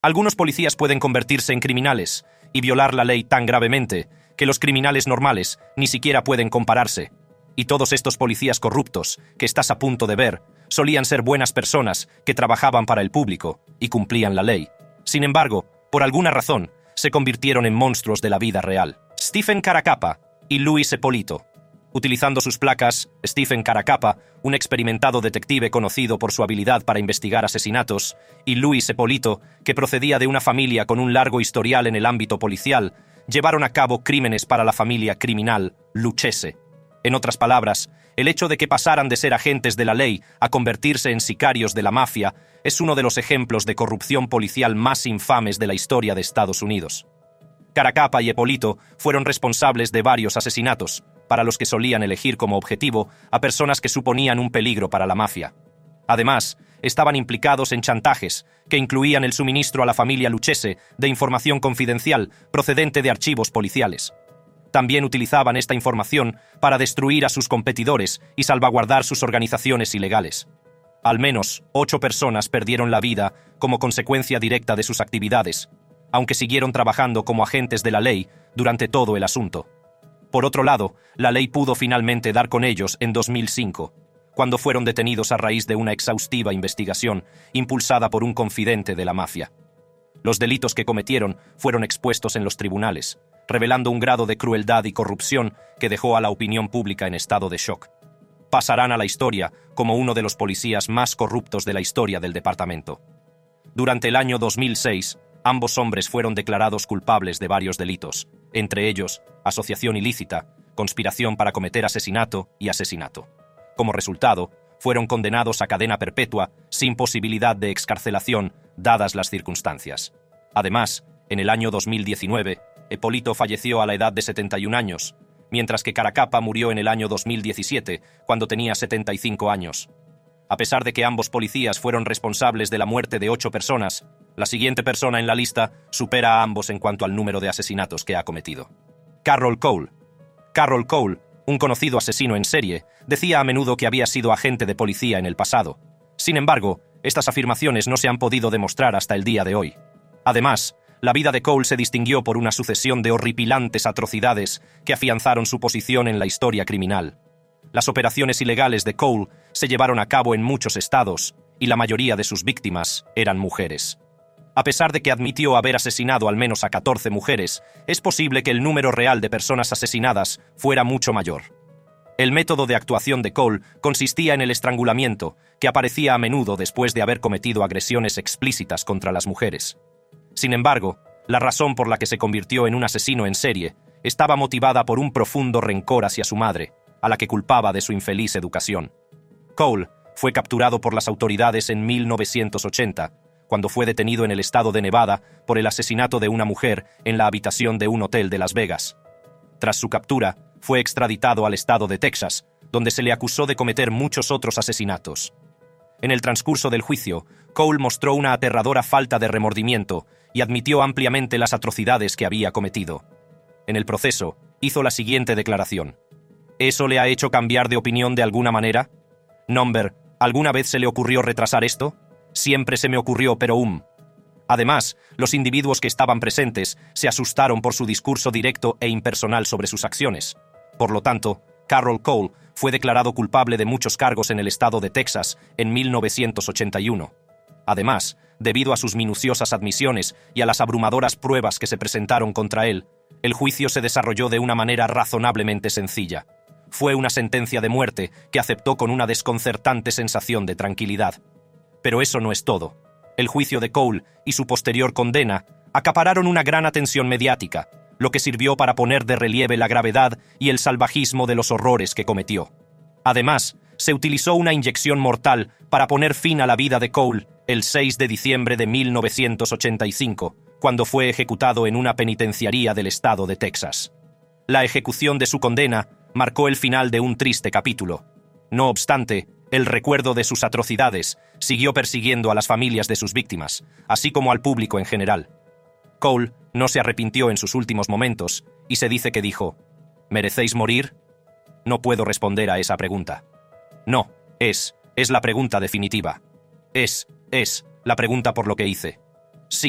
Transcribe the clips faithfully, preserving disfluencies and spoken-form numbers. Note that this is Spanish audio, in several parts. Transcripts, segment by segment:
Algunos policías pueden convertirse en criminales y violar la ley tan gravemente que los criminales normales ni siquiera pueden compararse. Y todos estos policías corruptos que estás a punto de ver solían ser buenas personas que trabajaban para el público y cumplían la ley. Sin embargo, por alguna razón, se convirtieron en monstruos de la vida real. Stephen Caracappa y Luis Eppolito. Utilizando sus placas, Stephen Caracappa, un experimentado detective conocido por su habilidad para investigar asesinatos, y Luis Eppolito, que procedía de una familia con un largo historial en el ámbito policial, llevaron a cabo crímenes para la familia criminal Lucchese. En otras palabras, el hecho de que pasaran de ser agentes de la ley a convertirse en sicarios de la mafia es uno de los ejemplos de corrupción policial más infames de la historia de Estados Unidos. Caracappa y Eppolito fueron responsables de varios asesinatos, para los que solían elegir como objetivo a personas que suponían un peligro para la mafia. Además, estaban implicados en chantajes que incluían el suministro a la familia Lucchese de información confidencial procedente de archivos policiales. También utilizaban esta información para destruir a sus competidores y salvaguardar sus organizaciones ilegales. Al menos ocho personas perdieron la vida como consecuencia directa de sus actividades, aunque siguieron trabajando como agentes de la ley durante todo el asunto. Por otro lado, la ley pudo finalmente dar con ellos en dos mil cinco, cuando fueron detenidos a raíz de una exhaustiva investigación impulsada por un confidente de la mafia. Los delitos que cometieron fueron expuestos en los tribunales, revelando un grado de crueldad y corrupción que dejó a la opinión pública en estado de shock. Pasarán a la historia como uno de los policías más corruptos de la historia del departamento. Durante el año dos mil seis, ambos hombres fueron declarados culpables de varios delitos, entre ellos asociación ilícita, conspiración para cometer asesinato y asesinato. Como resultado, fueron condenados a cadena perpetua sin posibilidad de excarcelación, dadas las circunstancias. Además, en el año dos mil diecinueve, Eppolito falleció a la edad de setenta y un años, mientras que Caracappa murió en el año dos mil diecisiete, cuando tenía setenta y cinco años. A pesar de que ambos policías fueron responsables de la muerte de ocho personas, la siguiente persona en la lista supera a ambos en cuanto al número de asesinatos que ha cometido. Carroll Cole. Carroll Cole, un conocido asesino en serie, decía a menudo que había sido agente de policía en el pasado. Sin embargo, estas afirmaciones no se han podido demostrar hasta el día de hoy. Además, la vida de Cole se distinguió por una sucesión de horripilantes atrocidades que afianzaron su posición en la historia criminal. Las operaciones ilegales de Cole se llevaron a cabo en muchos estados, y la mayoría de sus víctimas eran mujeres. A pesar de que admitió haber asesinado al menos a catorce mujeres, es posible que el número real de personas asesinadas fuera mucho mayor. El método de actuación de Cole consistía en el estrangulamiento, que aparecía a menudo después de haber cometido agresiones explícitas contra las mujeres. Sin embargo, la razón por la que se convirtió en un asesino en serie estaba motivada por un profundo rencor hacia su madre, a la que culpaba de su infeliz educación. Cole fue capturado por las autoridades en mil novecientos ochenta, cuando fue detenido en el estado de Nevada por el asesinato de una mujer en la habitación de un hotel de Las Vegas. Tras su captura, fue extraditado al estado de Texas, donde se le acusó de cometer muchos otros asesinatos. En el transcurso del juicio, Cole mostró una aterradora falta de remordimiento y admitió ampliamente las atrocidades que había cometido. En el proceso, hizo la siguiente declaración. ¿Eso le ha hecho cambiar de opinión de alguna manera? Number, ¿alguna vez se le ocurrió retrasar esto? Siempre se me ocurrió, pero um. Además, los individuos que estaban presentes se asustaron por su discurso directo e impersonal sobre sus acciones. Por lo tanto, Carroll Cole fue declarado culpable de muchos cargos en el estado de Texas en mil novecientos ochenta y uno. Además, debido a sus minuciosas admisiones y a las abrumadoras pruebas que se presentaron contra él, el juicio se desarrolló de una manera razonablemente sencilla. Fue una sentencia de muerte que aceptó con una desconcertante sensación de tranquilidad. Pero eso no es todo. El juicio de Cole y su posterior condena acapararon una gran atención mediática, lo que sirvió para poner de relieve la gravedad y el salvajismo de los horrores que cometió. Además, se utilizó una inyección mortal para poner fin a la vida de Cole el seis de diciembre de mil novecientos ochenta y cinco, cuando fue ejecutado en una penitenciaría del estado de Texas. La ejecución de su condena marcó el final de un triste capítulo. No obstante, el recuerdo de sus atrocidades siguió persiguiendo a las familias de sus víctimas, así como al público en general. Cole no se arrepintió en sus últimos momentos y se dice que dijo, ¿merecéis morir? No puedo responder a esa pregunta. No, es, es la pregunta definitiva. Es, es, la pregunta por lo que hice. Sí,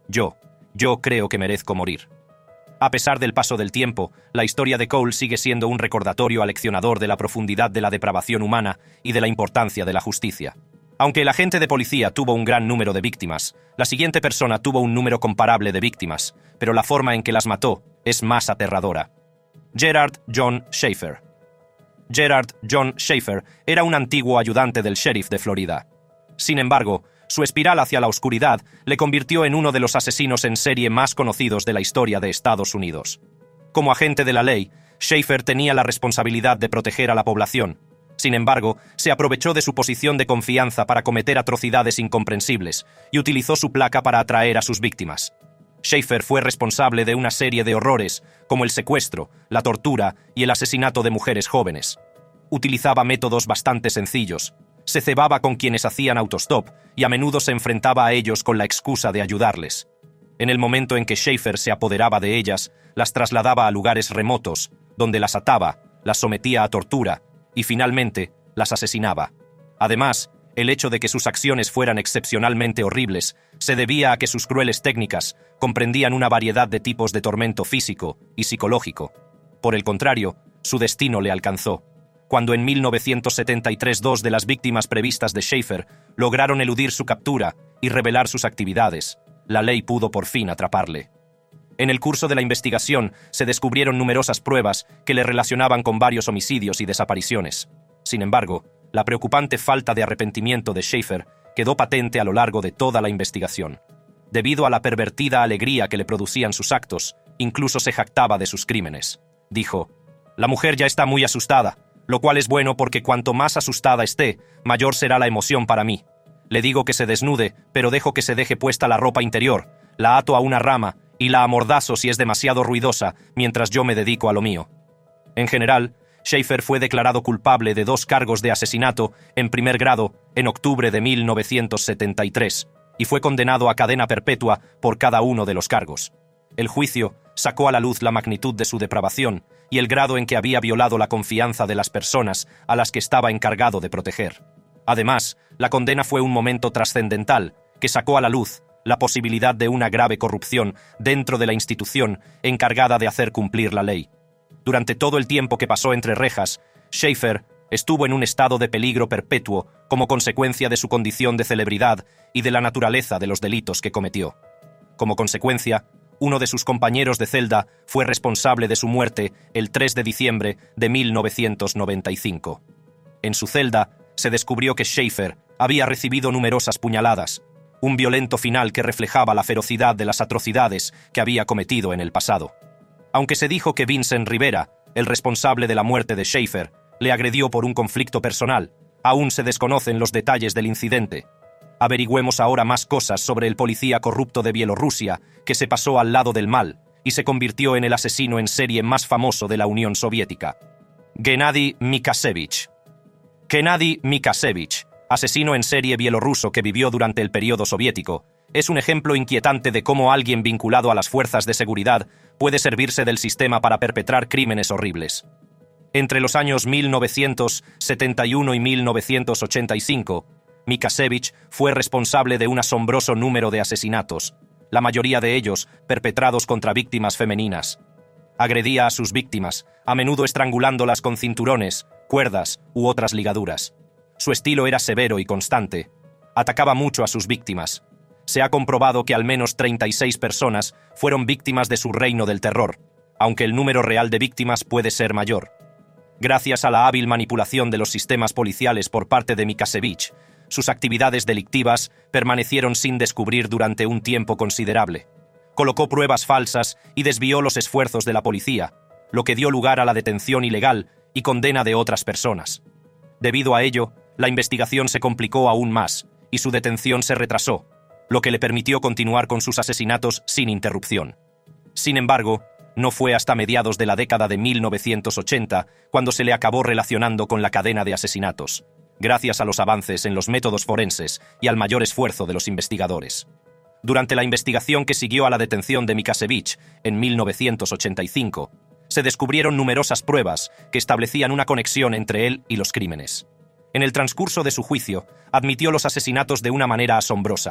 Yo, yo creo que merezco morir. A pesar del paso del tiempo, la historia de Cole sigue siendo un recordatorio aleccionador de la profundidad de la depravación humana y de la importancia de la justicia. Aunque el agente de policía tuvo un gran número de víctimas, la siguiente persona tuvo un número comparable de víctimas, pero la forma en que las mató es más aterradora. Gerard John Schaefer. Gerard John Schaefer era un antiguo ayudante del sheriff de Florida. Sin embargo, su espiral hacia la oscuridad le convirtió en uno de los asesinos en serie más conocidos de la historia de Estados Unidos. Como agente de la ley, Schaefer tenía la responsabilidad de proteger a la población. Sin embargo, se aprovechó de su posición de confianza para cometer atrocidades incomprensibles y utilizó su placa para atraer a sus víctimas. Schaefer fue responsable de una serie de horrores, como el secuestro, la tortura y el asesinato de mujeres jóvenes. Utilizaba métodos bastante sencillos. Se cebaba con quienes hacían autostop y a menudo se enfrentaba a ellos con la excusa de ayudarles. En el momento en que Schaefer se apoderaba de ellas, las trasladaba a lugares remotos, donde las ataba, las sometía a tortura y finalmente las asesinaba. Además, el hecho de que sus acciones fueran excepcionalmente horribles se debía a que sus crueles técnicas comprendían una variedad de tipos de tormento físico y psicológico. Por el contrario, su destino le alcanzó. Cuando en mil novecientos setenta y tres dos de las víctimas previstas de Schaefer lograron eludir su captura y revelar sus actividades, la ley pudo por fin atraparle. En el curso de la investigación se descubrieron numerosas pruebas que le relacionaban con varios homicidios y desapariciones. Sin embargo, la preocupante falta de arrepentimiento de Schaefer quedó patente a lo largo de toda la investigación. Debido a la pervertida alegría que le producían sus actos, incluso se jactaba de sus crímenes. Dijo: «La mujer ya está muy asustada, lo cual es bueno porque cuanto más asustada esté, mayor será la emoción para mí. Le digo que se desnude, pero dejo que se deje puesta la ropa interior, la ato a una rama y la amordazo si es demasiado ruidosa mientras yo me dedico a lo mío». En general, Schaefer fue declarado culpable de dos cargos de asesinato en primer grado en octubre de mil novecientos setenta y tres y fue condenado a cadena perpetua por cada uno de los cargos. El juicio sacó a la luz la magnitud de su depravación y el grado en que había violado la confianza de las personas a las que estaba encargado de proteger. Además, la condena fue un momento trascendental que sacó a la luz la posibilidad de una grave corrupción dentro de la institución encargada de hacer cumplir la ley. Durante todo el tiempo que pasó entre rejas, Schaefer estuvo en un estado de peligro perpetuo como consecuencia de su condición de celebridad y de la naturaleza de los delitos que cometió. Como consecuencia, uno de sus compañeros de celda fue responsable de su muerte el tres de diciembre de mil novecientos noventa y cinco. En su celda se descubrió que Schaefer había recibido numerosas puñaladas, un violento final que reflejaba la ferocidad de las atrocidades que había cometido en el pasado. Aunque se dijo que Vincent Rivera, el responsable de la muerte de Schaefer, le agredió por un conflicto personal, aún se desconocen los detalles del incidente. Averigüemos ahora más cosas sobre el policía corrupto de Bielorrusia que se pasó al lado del mal y se convirtió en el asesino en serie más famoso de la Unión Soviética. Gennady Mikasevich. Gennady Mikasevich, asesino en serie bielorruso que vivió durante el periodo soviético, es un ejemplo inquietante de cómo alguien vinculado a las fuerzas de seguridad puede servirse del sistema para perpetrar crímenes horribles. Entre los años mil novecientos setenta y uno y mil novecientos ochenta y cinco, Mikasevich fue responsable de un asombroso número de asesinatos, la mayoría de ellos perpetrados contra víctimas femeninas. Agredía a sus víctimas, a menudo estrangulándolas con cinturones, cuerdas u otras ligaduras. Su estilo era severo y constante. Atacaba mucho a sus víctimas. Se ha comprobado que al menos treinta y seis personas fueron víctimas de su reino del terror, aunque el número real de víctimas puede ser mayor. Gracias a la hábil manipulación de los sistemas policiales por parte de Mikasevich, sus actividades delictivas permanecieron sin descubrir durante un tiempo considerable. Colocó pruebas falsas y desvió los esfuerzos de la policía, lo que dio lugar a la detención ilegal y condena de otras personas. Debido a ello, la investigación se complicó aún más y su detención se retrasó, lo que le permitió continuar con sus asesinatos sin interrupción. Sin embargo, no fue hasta mediados de la década de mil novecientos ochenta cuando se le acabó relacionando con la cadena de asesinatos, gracias a los avances en los métodos forenses y al mayor esfuerzo de los investigadores. Durante la investigación que siguió a la detención de Mikasevich en mil novecientos ochenta y cinco, se descubrieron numerosas pruebas que establecían una conexión entre él y los crímenes. En el transcurso de su juicio, admitió los asesinatos de una manera asombrosa.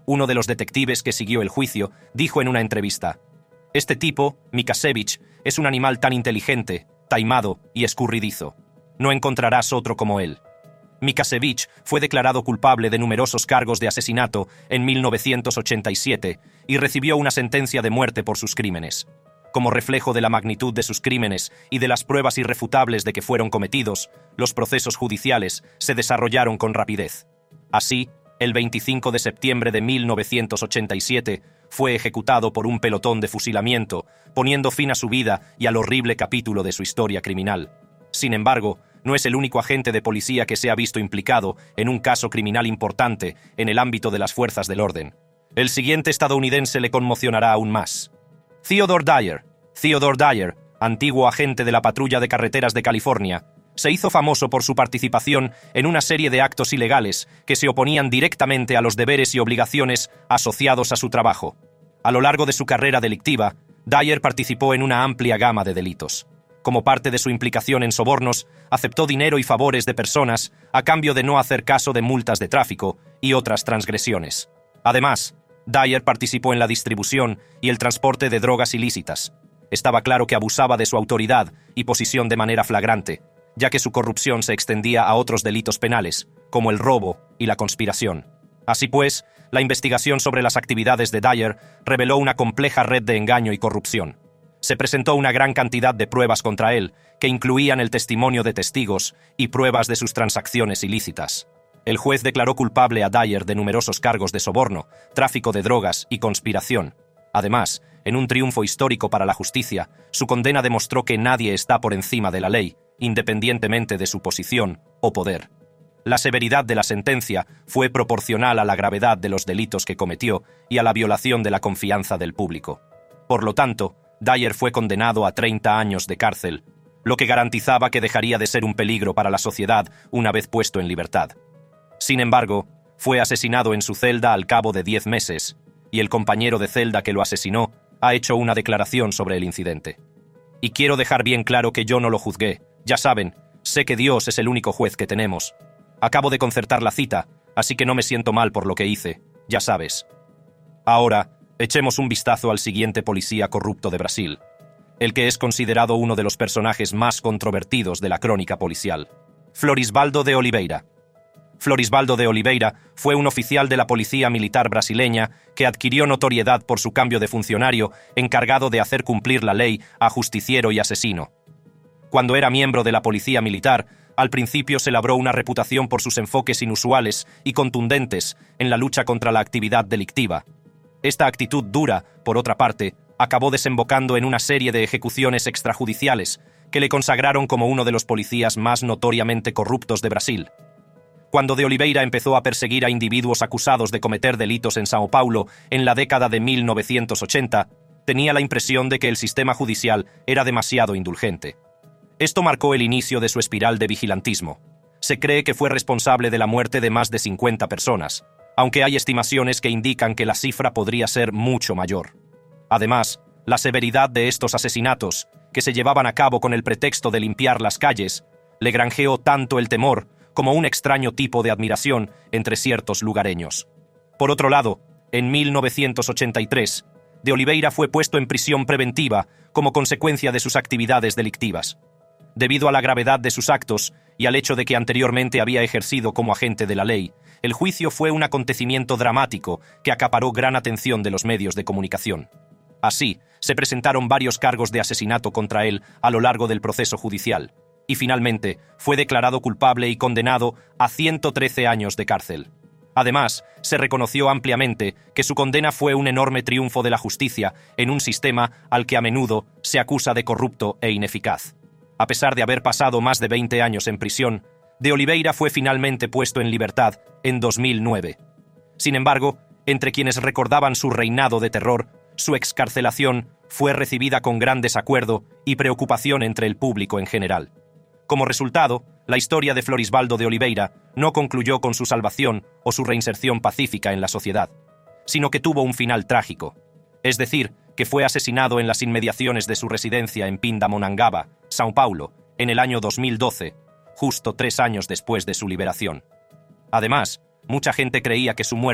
Uno de los detectives que siguió el juicio dijo en una entrevista: «Este tipo, Mikasevich, es un animal tan inteligente, taimado y escurridizo. No encontrarás otro como él». Mikasevich fue declarado culpable de numerosos cargos de asesinato en mil novecientos ochenta y siete y recibió una sentencia de muerte por sus crímenes. Como reflejo de la magnitud de sus crímenes y de las pruebas irrefutables de que fueron cometidos, los procesos judiciales se desarrollaron con rapidez. Así, el veinticinco de septiembre de mil novecientos ochenta y siete, fue ejecutado por un pelotón de fusilamiento, poniendo fin a su vida y al horrible capítulo de su historia criminal. Sin embargo, no es el único agente de policía que se ha visto implicado en un caso criminal importante en el ámbito de las fuerzas del orden. El siguiente estadounidense le conmocionará aún más. Theodore Dyer. Theodore Dyer, antiguo agente de la Patrulla de Carreteras de California, se hizo famoso por su participación en una serie de actos ilegales que se oponían directamente a los deberes y obligaciones asociados a su trabajo. A lo largo de su carrera delictiva, Dyer participó en una amplia gama de delitos. Como parte de su implicación en sobornos, aceptó dinero y favores de personas a cambio de no hacer caso de multas de tráfico y otras transgresiones. Además, Dyer participó en la distribución y el transporte de drogas ilícitas. Estaba claro que abusaba de su autoridad y posición de manera flagrante, ya que su corrupción se extendía a otros delitos penales, como el robo y la conspiración. Así pues, la investigación sobre las actividades de Dyer reveló una compleja red de engaño y corrupción. Se presentó una gran cantidad de pruebas contra él, que incluían el testimonio de testigos y pruebas de sus transacciones ilícitas. El juez declaró culpable a Dyer de numerosos cargos de soborno, tráfico de drogas y conspiración. Además, en un triunfo histórico para la justicia, su condena demostró que nadie está por encima de la ley, independientemente de su posición o poder. La severidad de la sentencia fue proporcional a la gravedad de los delitos que cometió y a la violación de la confianza del público. Por lo tanto, Dyer fue condenado a treinta años de cárcel, lo que garantizaba que dejaría de ser un peligro para la sociedad una vez puesto en libertad. Sin embargo, fue asesinado en su celda al cabo de diez meses, y el compañero de celda que lo asesinó ha hecho una declaración sobre el incidente. Y quiero dejar bien claro que yo no lo juzgué. Ya saben, sé que Dios es el único juez que tenemos. Acabo de concertar la cita, así que no me siento mal por lo que hice, ya sabes. Ahora, echemos un vistazo al siguiente policía corrupto de Brasil, el que es considerado uno de los personajes más controvertidos de la crónica policial. Florisvaldo de Oliveira. Florisvaldo de Oliveira fue un oficial de la policía militar brasileña que adquirió notoriedad por su cambio de funcionario encargado de hacer cumplir la ley a justiciero y asesino. Cuando era miembro de la policía militar, al principio se labró una reputación por sus enfoques inusuales y contundentes en la lucha contra la actividad delictiva. Esta actitud dura, por otra parte, acabó desembocando en una serie de ejecuciones extrajudiciales que le consagraron como uno de los policías más notoriamente corruptos de Brasil. Cuando de Oliveira empezó a perseguir a individuos acusados de cometer delitos en São Paulo en la década de mil novecientos ochenta, tenía la impresión de que el sistema judicial era demasiado indulgente. Esto marcó el inicio de su espiral de vigilantismo. Se cree que fue responsable de la muerte de más de cincuenta personas, aunque hay estimaciones que indican que la cifra podría ser mucho mayor. Además, la severidad de estos asesinatos, que se llevaban a cabo con el pretexto de limpiar las calles, le granjeó tanto el temor como un extraño tipo de admiración entre ciertos lugareños. Por otro lado, en mil novecientos ochenta y tres, de Oliveira fue puesto en prisión preventiva como consecuencia de sus actividades delictivas. Debido a la gravedad de sus actos y al hecho de que anteriormente había ejercido como agente de la ley, el juicio fue un acontecimiento dramático que acaparó gran atención de los medios de comunicación. Así, se presentaron varios cargos de asesinato contra él a lo largo del proceso judicial, y finalmente fue declarado culpable y condenado a ciento trece años de cárcel. Además, se reconoció ampliamente que su condena fue un enorme triunfo de la justicia en un sistema al que a menudo se acusa de corrupto e ineficaz. A pesar de haber pasado más de veinte años en prisión, de Oliveira fue finalmente puesto en libertad en dos mil nueve. Sin embargo, entre quienes recordaban su reinado de terror, su excarcelación fue recibida con gran desacuerdo y preocupación entre el público en general. Como resultado, la historia de Florisvaldo de Oliveira no concluyó con su salvación o su reinserción pacífica en la sociedad, sino que tuvo un final trágico. Es decir, que fue asesinado en las inmediaciones de su residencia en Pindamonhangaba, São Paulo, en el año dos mil doce, justo tres años después de su liberación. Además, mucha gente creía que su muerte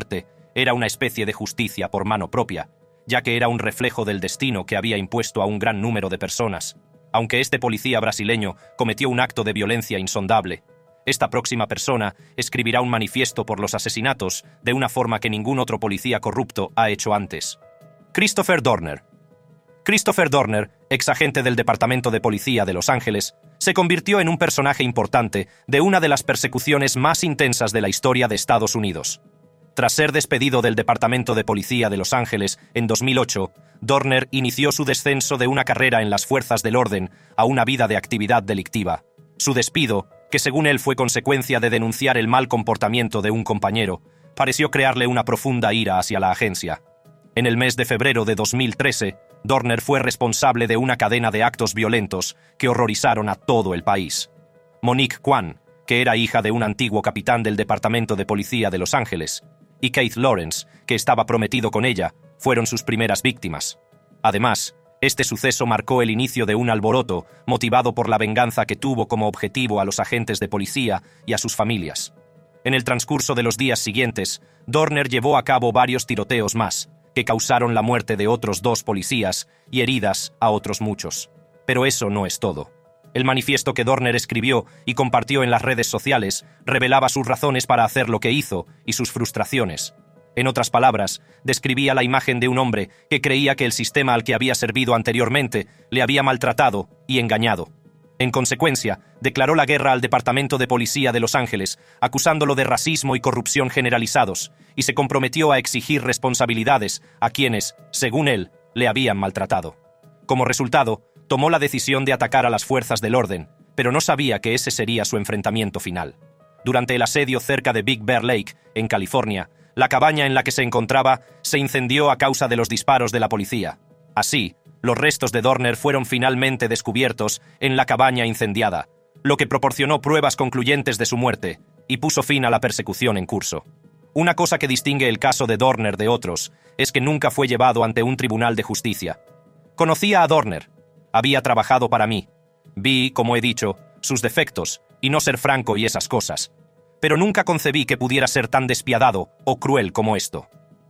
era una especie de justicia por mano propia, ya que era un reflejo del destino que había impuesto a un gran número de personas. Aunque este policía brasileño cometió un acto de violencia insondable, esta próxima persona escribirá un manifiesto por los asesinatos de una forma que ningún otro policía corrupto ha hecho antes. Christopher Dorner. Christopher Dorner, exagente del Departamento de Policía de Los Ángeles, se convirtió en un personaje importante de una de las persecuciones más intensas de la historia de Estados Unidos. Tras ser despedido del Departamento de Policía de Los Ángeles en dos mil ocho, Dorner inició su descenso de una carrera en las fuerzas del orden a una vida de actividad delictiva. Su despido, que según él fue consecuencia de denunciar el mal comportamiento de un compañero, pareció crearle una profunda ira hacia la agencia. En el mes de febrero de dos mil trece, Dorner fue responsable de una cadena de actos violentos que horrorizaron a todo el país. Monique Kwan, que era hija de un antiguo capitán del Departamento de Policía de Los Ángeles, y Keith Lawrence, que estaba prometido con ella, fueron sus primeras víctimas. Además, este suceso marcó el inicio de un alboroto motivado por la venganza que tuvo como objetivo a los agentes de policía y a sus familias. En el transcurso de los días siguientes, Dorner llevó a cabo varios tiroteos más, que causaron la muerte de otros dos policías y heridas a otros muchos. Pero eso no es todo. El manifiesto que Dorner escribió y compartió en las redes sociales revelaba sus razones para hacer lo que hizo y sus frustraciones. En otras palabras, describía la imagen de un hombre que creía que el sistema al que había servido anteriormente le había maltratado y engañado. En consecuencia, declaró la guerra al Departamento de Policía de Los Ángeles, acusándolo de racismo y corrupción generalizados, y se comprometió a exigir responsabilidades a quienes, según él, le habían maltratado. Como resultado, tomó la decisión de atacar a las fuerzas del orden, pero no sabía que ese sería su enfrentamiento final. Durante el asedio cerca de Big Bear Lake, en California, la cabaña en la que se encontraba se incendió a causa de los disparos de la policía. Así, los restos de Dorner fueron finalmente descubiertos en la cabaña incendiada, lo que proporcionó pruebas concluyentes de su muerte y puso fin a la persecución en curso. Una cosa que distingue el caso de Dorner de otros es que nunca fue llevado ante un tribunal de justicia. Conocía a Dorner. Había trabajado para mí. Vi, como he dicho, sus defectos y no ser franco y esas cosas. Pero nunca concebí que pudiera ser tan despiadado o cruel como esto.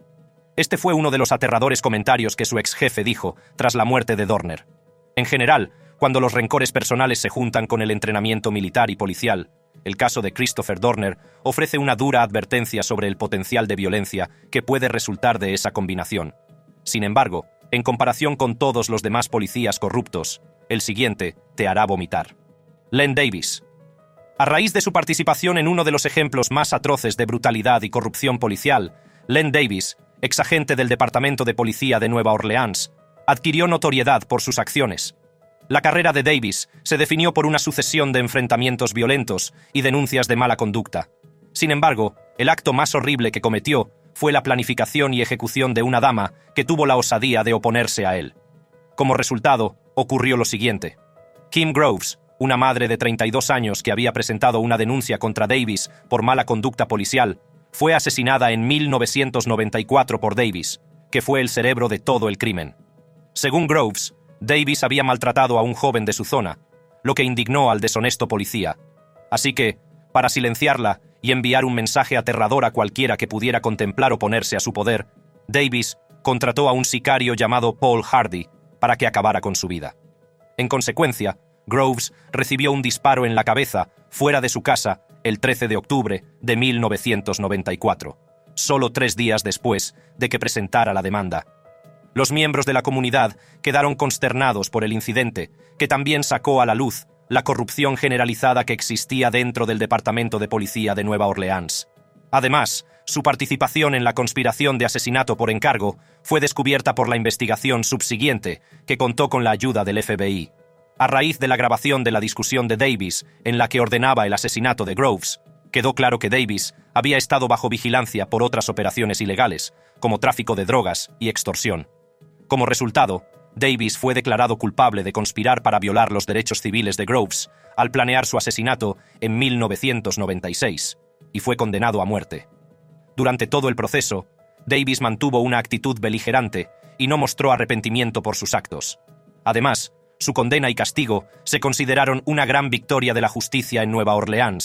Este fue uno de los aterradores comentarios que su ex jefe dijo tras la muerte de Dorner. En general, cuando los rencores personales se juntan con el entrenamiento militar y policial, el caso de Christopher Dorner ofrece una dura advertencia sobre el potencial de violencia que puede resultar de esa combinación. Sin embargo, en comparación con todos los demás policías corruptos, el siguiente te hará vomitar. Len Davis. A raíz de su participación en uno de los ejemplos más atroces de brutalidad y corrupción policial, Len Davis, exagente del Departamento de Policía de Nueva Orleans, adquirió notoriedad por sus acciones. La carrera de Davis se definió por una sucesión de enfrentamientos violentos y denuncias de mala conducta. Sin embargo, el acto más horrible que cometió fue la planificación y ejecución de una dama que tuvo la osadía de oponerse a él. Como resultado, ocurrió lo siguiente. Kim Groves, una madre de treinta y dos años que había presentado una denuncia contra Davis por mala conducta policial, fue asesinada en mil novecientos noventa y cuatro por Davis, que fue el cerebro de todo el crimen. Según Groves, Davis había maltratado a un joven de su zona, lo que indignó al deshonesto policía. Así que, para silenciarla y enviar un mensaje aterrador a cualquiera que pudiera contemplar oponerse a su poder, Davis contrató a un sicario llamado Paul Hardy para que acabara con su vida. En consecuencia, Groves recibió un disparo en la cabeza fuera de su casa el trece de octubre de mil novecientos noventa y cuatro, solo tres días después de que presentara la demanda. Los miembros de la comunidad quedaron consternados por el incidente, que también sacó a la luz la corrupción generalizada que existía dentro del Departamento de Policía de Nueva Orleans. Además, su participación en la conspiración de asesinato por encargo fue descubierta por la investigación subsiguiente, que contó con la ayuda del F B I. A raíz de la grabación de la discusión de Davis, en la que ordenaba el asesinato de Groves, quedó claro que Davis había estado bajo vigilancia por otras operaciones ilegales, como tráfico de drogas y extorsión. Como resultado, Davis fue declarado culpable de conspirar para violar los derechos civiles de Groves al planear su asesinato en mil novecientos noventa y seis, y fue condenado a muerte. Durante todo el proceso, Davis mantuvo una actitud beligerante y no mostró arrepentimiento por sus actos. Además, su condena y castigo se consideraron una gran victoria de la justicia en Nueva Orleans,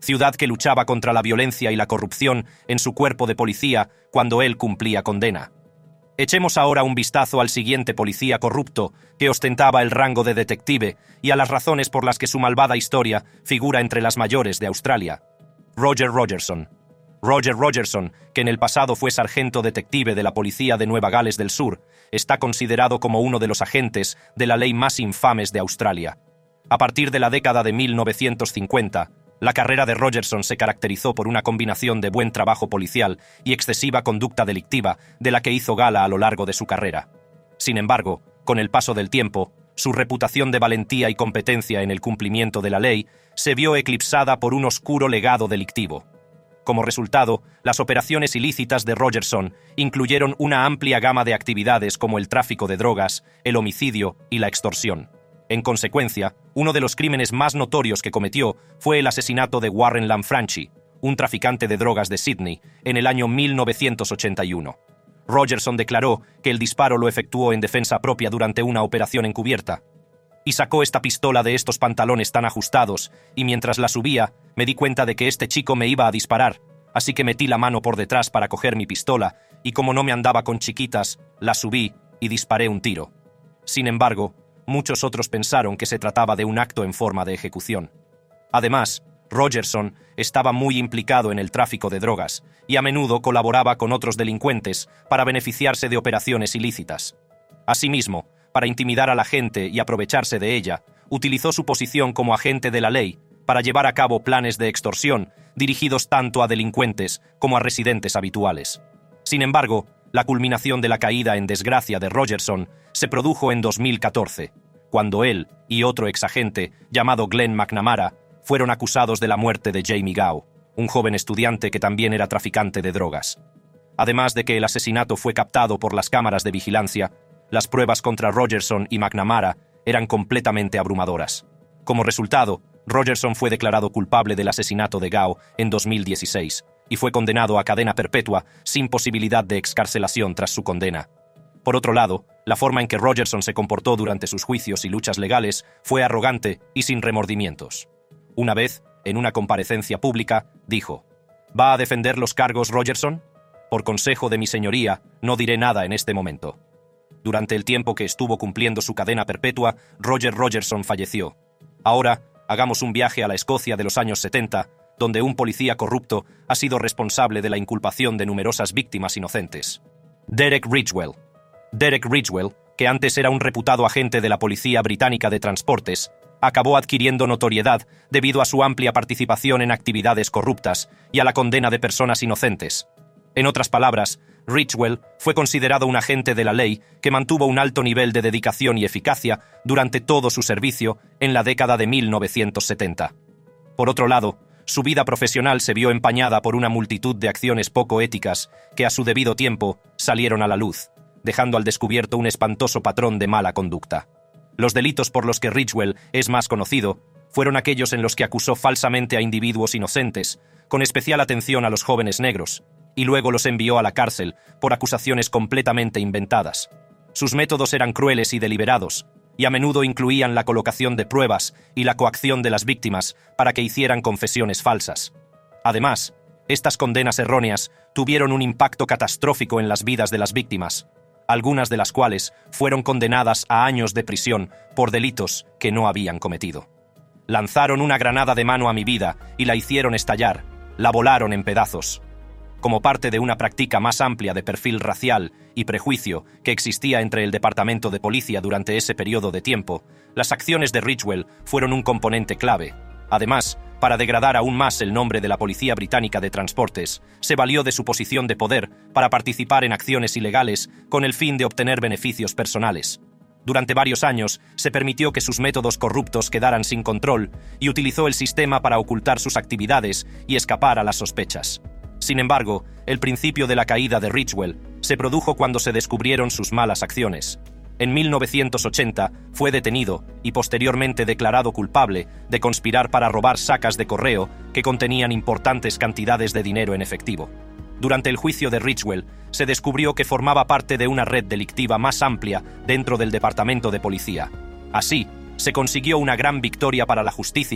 ciudad que luchaba contra la violencia y la corrupción en su cuerpo de policía cuando él cumplía condena. Echemos ahora un vistazo al siguiente policía corrupto que ostentaba el rango de detective y a las razones por las que su malvada historia figura entre las mayores de Australia. Roger Rogerson. Roger Rogerson, que en el pasado fue sargento detective de la policía de Nueva Gales del Sur, está considerado como uno de los agentes de la ley más infames de Australia. A partir de la década de mil novecientos cincuenta, la carrera de Rogerson se caracterizó por una combinación de buen trabajo policial y excesiva conducta delictiva de la que hizo gala a lo largo de su carrera. Sin embargo, con el paso del tiempo, su reputación de valentía y competencia en el cumplimiento de la ley se vio eclipsada por un oscuro legado delictivo. Como resultado, las operaciones ilícitas de Rogerson incluyeron una amplia gama de actividades como el tráfico de drogas, el homicidio y la extorsión. En consecuencia, uno de los crímenes más notorios que cometió fue el asesinato de Warren Lanfranchi, un traficante de drogas de Sydney, en el año mil novecientos ochenta y uno. Rogerson declaró que el disparo lo efectuó en defensa propia durante una operación encubierta. Y sacó esta pistola de estos pantalones tan ajustados, y mientras la subía, me di cuenta de que este chico me iba a disparar, así que metí la mano por detrás para coger mi pistola, y como no me andaba con chiquitas, la subí y disparé un tiro. Sin embargo, muchos otros pensaron que se trataba de un acto en forma de ejecución. Además, Rogerson estaba muy implicado en el tráfico de drogas y a menudo colaboraba con otros delincuentes para beneficiarse de operaciones ilícitas. Asimismo, para intimidar a la gente y aprovecharse de ella, utilizó su posición como agente de la ley para llevar a cabo planes de extorsión dirigidos tanto a delincuentes como a residentes habituales. Sin embargo, la culminación de la caída en desgracia de Rogerson se produjo en dos mil catorce, cuando él y otro exagente llamado Glenn McNamara fueron acusados de la muerte de Jamie Gow, un joven estudiante que también era traficante de drogas. Además de que el asesinato fue captado por las cámaras de vigilancia, las pruebas contra Rogerson y McNamara eran completamente abrumadoras. Como resultado, Rogerson fue declarado culpable del asesinato de Gow en dos mil dieciséis y fue condenado a cadena perpetua sin posibilidad de excarcelación tras su condena. Por otro lado, la forma en que Rogerson se comportó durante sus juicios y luchas legales fue arrogante y sin remordimientos. Una vez, en una comparecencia pública, dijo: ¿Va a defender los cargos, Rogerson? Por consejo de mi señoría, no diré nada en este momento. Durante el tiempo que estuvo cumpliendo su cadena perpetua, Roger Rogerson falleció. Ahora, hagamos un viaje a la Escocia de los años setenta, donde un policía corrupto ha sido responsable de la inculpación de numerosas víctimas inocentes. Derek Ridgwell. Derek Ridgwell, que antes era un reputado agente de la Policía Británica de Transportes, acabó adquiriendo notoriedad debido a su amplia participación en actividades corruptas y a la condena de personas inocentes. En otras palabras, Ridgwell fue considerado un agente de la ley que mantuvo un alto nivel de dedicación y eficacia durante todo su servicio en la década de mil novecientos setenta. Por otro lado, su vida profesional se vio empañada por una multitud de acciones poco éticas que a su debido tiempo salieron a la luz, dejando al descubierto un espantoso patrón de mala conducta. Los delitos por los que Ridgwell es más conocido fueron aquellos en los que acusó falsamente a individuos inocentes, con especial atención a los jóvenes negros, y luego los envió a la cárcel por acusaciones completamente inventadas. Sus métodos eran crueles y deliberados, y a menudo incluían la colocación de pruebas y la coacción de las víctimas para que hicieran confesiones falsas. Además, estas condenas erróneas tuvieron un impacto catastrófico en las vidas de las víctimas, algunas de las cuales fueron condenadas a años de prisión por delitos que no habían cometido. Lanzaron una granada de mano a mi vida y la hicieron estallar, la volaron en pedazos. Como parte de una práctica más amplia de perfil racial y prejuicio que existía entre el Departamento de Policía durante ese periodo de tiempo, las acciones de Ridgwell fueron un componente clave. Además, para degradar aún más el nombre de la Policía Británica de Transportes, se valió de su posición de poder para participar en acciones ilegales con el fin de obtener beneficios personales. Durante varios años, se permitió que sus métodos corruptos quedaran sin control y utilizó el sistema para ocultar sus actividades y escapar a las sospechas. Sin embargo, el principio de la caída de Ridgwell se produjo cuando se descubrieron sus malas acciones. En mil novecientos ochenta fue detenido y posteriormente declarado culpable de conspirar para robar sacas de correo que contenían importantes cantidades de dinero en efectivo. Durante el juicio de Ridgwell, se descubrió que formaba parte de una red delictiva más amplia dentro del Departamento de Policía. Así, se consiguió una gran victoria para la justicia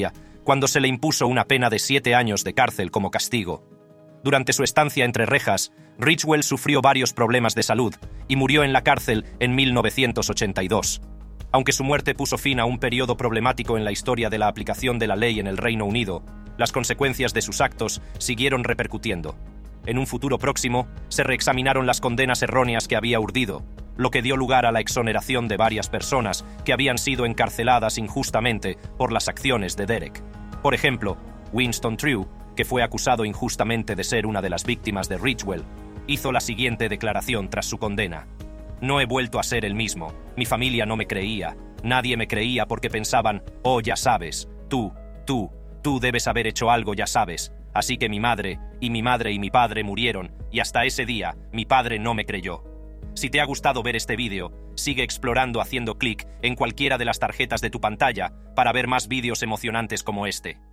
cuando se le impuso una pena de siete años de cárcel como castigo. Durante su estancia entre rejas, Ridgwell sufrió varios problemas de salud y murió en la cárcel en mil novecientos ochenta y dos. Aunque su muerte puso fin a un periodo problemático en la historia de la aplicación de la ley en el Reino Unido, las consecuencias de sus actos siguieron repercutiendo. En un futuro próximo, se reexaminaron las condenas erróneas que había urdido, lo que dio lugar a la exoneración de varias personas que habían sido encarceladas injustamente por las acciones de Derek. Por ejemplo, Winston True, que fue acusado injustamente de ser una de las víctimas de Ridgwell, hizo la siguiente declaración tras su condena. No he vuelto a ser el mismo. Mi familia no me creía. Nadie me creía porque pensaban, oh, ya sabes, tú, tú, tú debes haber hecho algo, ya sabes. Así que mi madre, y mi madre y mi padre murieron, y hasta ese día, mi padre no me creyó. Si te ha gustado ver este vídeo, sigue explorando haciendo clic en cualquiera de las tarjetas de tu pantalla para ver más vídeos emocionantes como este.